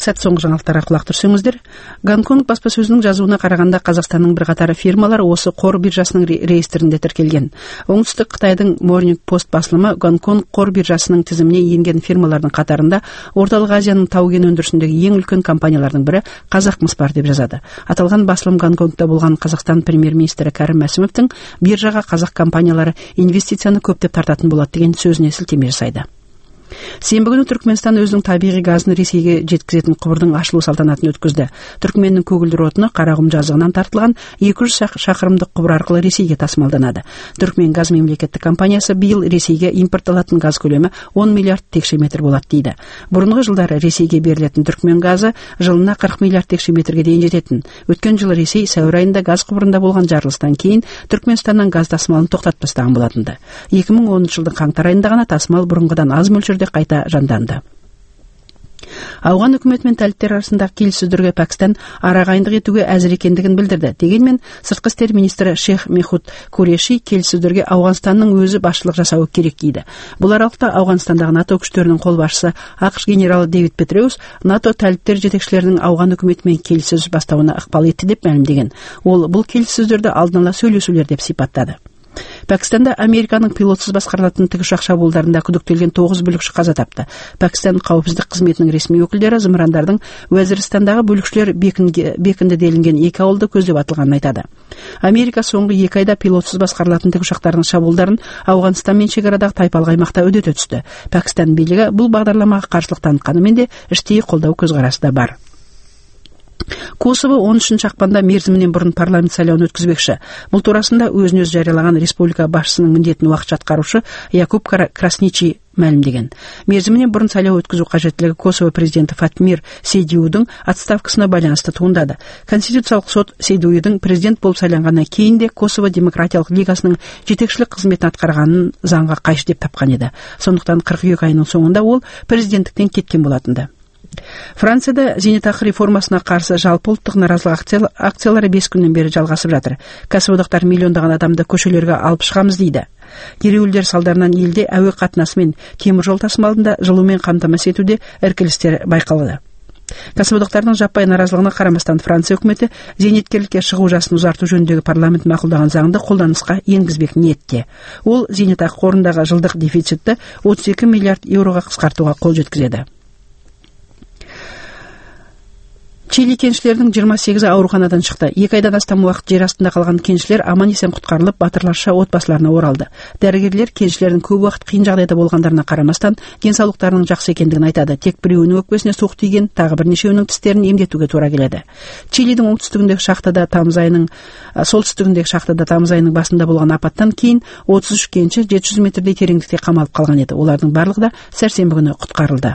сәт соңғы жаңалықтарға құлақ түрсеңіздер. Гонконг баспасөзінің жазуына қарағанда Қазақстанның бірқатар фирмалары осы қор биржасының реестрінде тіркелген. Оңтүстік Қытайдың Morning Post басылымы Гонконг қор биржасының тізіміне енген фирмалардың қатарында Орталық Азияның тау-кен өндірісіндегі ең үлкен компаниялардың бірі Қазақмыс бар деп жазады. Аталған басылым Гонконгта болған Қазақстан премьер-министрі Кәрім Мәсімовтің биржаға қазақ компаниялары инвестицияны көптеп тартатын болады деген сөзіне сілтеме жасайды. Сенбі күні Түркменстан өзінің табиғи газын Ресейге жеткізетін құбырдың ашылу салтанатын өткізді. Түркменнің көгілдір отыны Қарағұм жазығынан тартылған 200 шақырымдық құбыр арқылы Ресейге тасымалданады. Түркмен газ мемлекеттік компаниясы биыл Ресейге импортталатын газ көлемі 10 миллиард текше метр болады дейді. Бұрынғы жылдары Ресейге берілетін Түркмен газы жылына 40 миллиард текше метрге дейін жететін. Өткен жылы Ресей сәуір айында газ құбырында болған жарылыстан кейін Түркменстаннан газ тасымалын тоқтатпастаған болатынды. 2010 жылдың қаңтар айында ғана тасымал бұрынғыдан аз мөлшерде қайта жанданды. Ауған үкімет мен талиптер арасындағы келіссөздерге Пәкістан арағайындық етуге әзір екендігін білдірді. Дегенмен сыртқы істер министрі Шейх Мехмуд Куреши келіссөздерге Ауғанстанның өзі басшылық жасауы керек дейді. Бұл аралықта Ауғанстандағы НАТО күштерінің қолбасшысы ақш генералы Дэвид Петреус НАТО талиптер жетекшілерінің Ауған үкіметімен келіссөз бастауына ықпал етті деп мәлімдеген. Ол бұл келіссөздерді алдын ала сөйлесулер деп сипаттады. Пәкістанда Американың пилотсыз басқарылатын тікұшақ шабуылдарында күдіктелген 9 бүлікші қаза тапты. Пәкістан қауіпсіздік қызметінің ресми өкілдері зымырандардың Уәзіристандағы бүлікшілер бекінді делінген 2 ауылды көздеп атылғанын айтады. Америка соңғы 2 айда пилотсыз басқарылатын тікұшақтардың шабуылдарын Ауғанстанмен шекарадағы тайпалық аймақта үдете түсті. Пәкістан билігі бұл бағдарламаға қарсылық танытқанымен де іштей қолдау көзқарасы да бар. Косово 13 ақпанда мерзімінен бұрын парламент сайлауын өткізбекші. Бұл турасында өзін-өзі жариялаған республика басшысының міндетін уақытша атқарушы Якуб Красничи мәлімдеген. Мерзімінен бұрын сайлау өткізу қажеттілігі Косово президенті Фатмир Сейдиудің отставкасына байланысты туындады. Конституциялық сот Сейдиудің президент болып сайланғаннан кейін де Косово демократиялық лигасының жетекшілік қызметін атқарғанын заңға қайшы деп тапқан еді. Сондықтан 42 айының соңында ол президенттіктен кеткен болатынды. Францияда зейнетақы реформасына қарсы жалпы ұлттық наразылық акциялары 5 күннен бері жалғасып жатыр. Кәсіподақтар миллиондаған адамды көшелерге алып шығамыз дейді. Ереуілдер салдарынан елде әуе қатынасы мен теміржол тасымалында жылумен қамтамасыз етуде іркілістер байқалды. Кәсіподақтардың жаппай наразылығына қарамастан Франция үкіметі зейнеткерлікке шығу жасын ұзарту жөніндегі парламент мақұлдаған заңды қолданысқа енгізбек ниетте. Ол зейнетақы қорындағы жылдық дефицитті 32 миллиард еуроға қысқартуға қол жеткізеді. Чили кеншілерінің 28-і ауруханадан шықты. 2 айдан астам уақыт жер астында қалған кеншілер аман-есен құтқарылып, батырларша отбасыларына оралды. Дәрігерлер кеншілердің көп уақыт қиын жағдайда болғандарына қарамастан денсаулықтарының жақсы екендігін айтады. Тек біреуінің өкпесіне суық тиген, тағы бірнешеуінің тістерін емдетуге тура келеді. Чилидің солтүстігіндегі шахтада тамыз айының басында болған апаттан кейін 33 кенші 700 метрдей тереңдікте қамалып қалған еді. Олардың барлығы да сәрсенбі күні құтқарылды.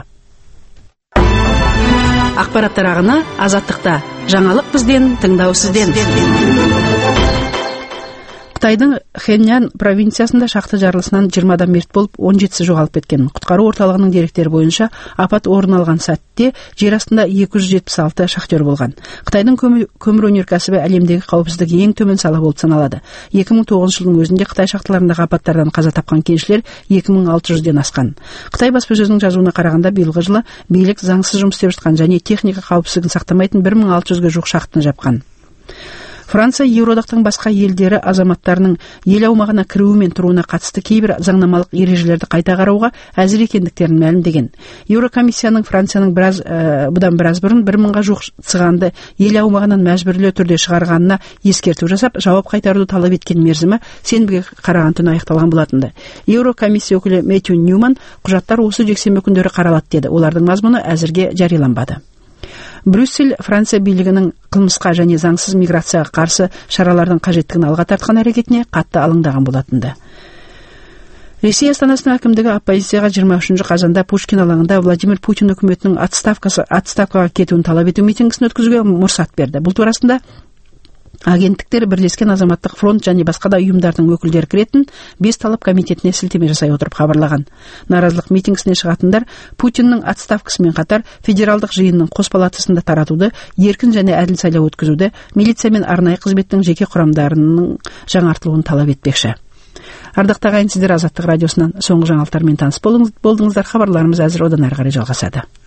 Ақпараттар ағыны Азаттықта. Жаңалық бізден, тыңдау сізден. Қытайдың Хэньян провинциясында шахта жарылысынан 20 адам мерт болып, 17-сі жоғалып кеткен. Құтқару орталығының деректері бойынша апат орын алған сәтте жер астында 276 шахтер болған. Қытайдың көмір өнеркәсібі әлемдегі қауіпсіздік ең төмен сала болып саналады. 2009 жылдың өзінде Қытай шахталарындағы апаттардан қаза тапқан кеншілер 2600-ден асқан. Қытай баспасөзінің жазуына қарағанда биылғы жылы билік заңсыз жұмыс істеп жатқан және техника қауіпсіздігін сақтамайтын 1600-ге жуық шахтаны жапқан. Франция Еуроодақтың басқа елдері азаматтарының ел аумағына кіруі мен тұруына қатысты кейбір заңнамалық ережелерді қайта қарауға әзір екендіктерін мәлімдеген. Еурокомиссияның Францияның бұдан біраз бұрын 1000-ға жуық цыганды ел аумағынан мәжбүрлі түрде шығарғанына ескерту жасап, жауап қайтаруды талап еткен мерзімі сенбіге қараған түні аяқталған болатынды. Еурокомиссия өкілі Мэтью Ньюман құжаттар осы жексенбі күндері қаралады деді. Олардың мазмұны әзірге жарияланбады. Брюссель Франция билігінің қылмысқа және заңсыз миграцияға қарсы шаралардың қажеттігін алға тартқан әрекетіне қатты алаңдаған болатынды. Ресей астанасының әкімдігі оппозицияға 23 қазанда Пушкин алаңында Владимир Путин үкіметінің отставкаға кетуін талап ету митингісін өткізуге мұрсат берді. Бұл турасында агенттіктер Бірлескен азаматтық фронт және басқа да ұйымдардың өкілдері кіретін 5 талап комитетіне сілтеме жасай отырып хабарлаған. Наразылық митингісіне шығатындар Путиннің отставкасымен қатар федералдық жиынның қос палатасында таратуды, еркін және әділ сайлау өткізуді, милиция мен арнайы қызметтің жеке құрамдарының жаңартылуын талап етпекші. Ардақты ағайын, сіздер Азаттық радиосынан соңғы жаңалықтармен таныс болдыңыздар. Хабарларымыз әзір, одан әрі қарай жалғасады.